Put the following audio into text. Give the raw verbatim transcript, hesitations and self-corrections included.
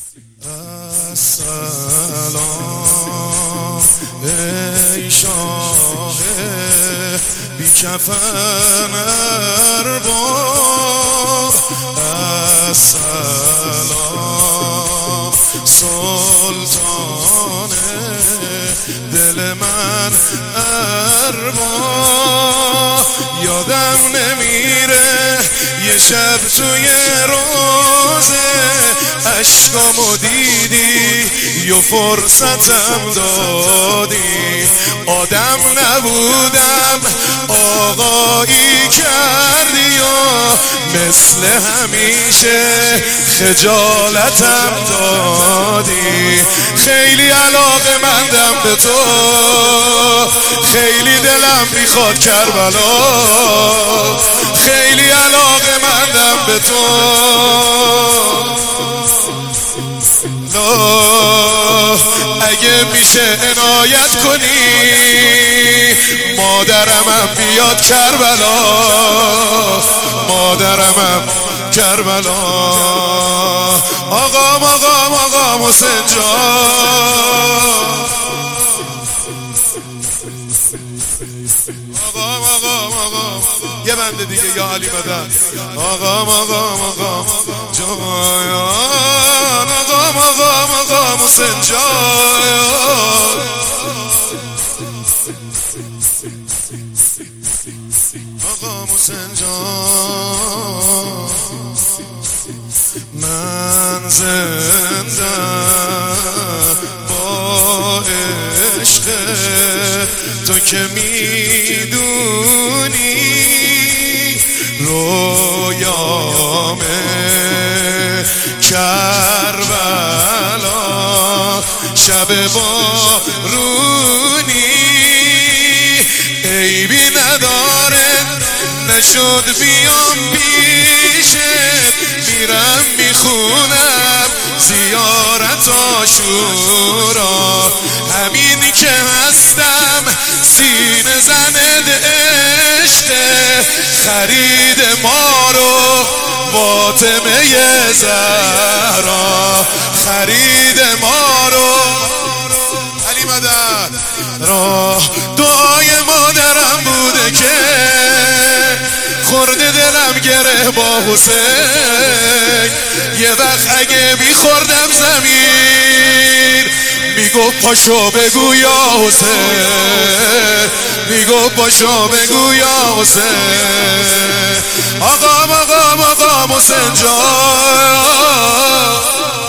السلام ای شاه بی کفن ارباب، السلام سلطان دل من ارباب. یادم نمیره یه شب توی روزه اشکامو دیدی یا فرصتم دادی، آدم نبودم آقایی کردی و مثل همیشه خجالتم دادی. خیلی علاقه مندم به تو، خیلی دلم میخواد کربلا، خیلی علاقه مندم به تو. اگه میشه عنایت کنی مادرمم بیاد کربلا، مادرمم کربلا. آقام آقام آقام حسین جان، آقام آقام آقام یه بنده دیگه یا علی مدد. آقام آقام آقام جان، آقام آقام آقام حسین جان. آقام حسین جان، من زنده با عشق تو که میدونی، رویامه کربلا شب بارونی، عیبی نداره نشد بیام پیشت، میرم میخونم زیارت عاشورا، همین که هستم سینه زند عشق، خرید ما رو فاطمه زهرا، خرید ما رو علی مدد را. دعای مادرم بوده که خورده دلم گره با حسین، یه وقت اگه میخوردم زمین میگفت پاشو بگو یا حسین، میگفت پاشو بگو یا حسین. آقام آقام آقام حسین جان.